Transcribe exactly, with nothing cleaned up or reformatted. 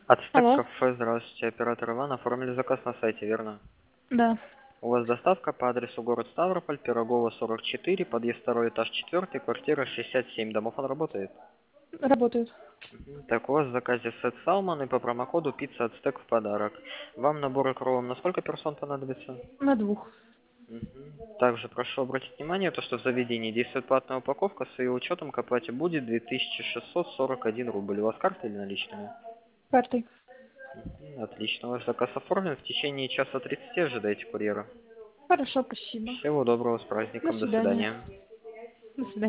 Ацтек Алло. кафе, здравствуйте, оператор Иван, оформили заказ на сайте, верно? Да, У вас доставка по адресу город Ставрополь, Пирогова сорок четыре, подъезд второй этаж четвертый, квартира шестьдесят семь. Домофон работает? работает. Мгм. Так, у вас в заказе сет салмон и по промокоду пицца Ацтек в подарок. Вам набор икровым на сколько персон понадобится? На двух. Мгм. Также прошу обратить внимание, то, что в заведении действует платная упаковка, с ее учетом к оплате будет две тысячи шестьсот сорок один рубль. У вас карта или наличными? Картой. Мгм. Отлично, ваш заказ оформлен. В течение часа тридцати ожидайте курьера. Хорошо, спасибо. Всего доброго, с До праздником, до свидания. свидания. До свидания.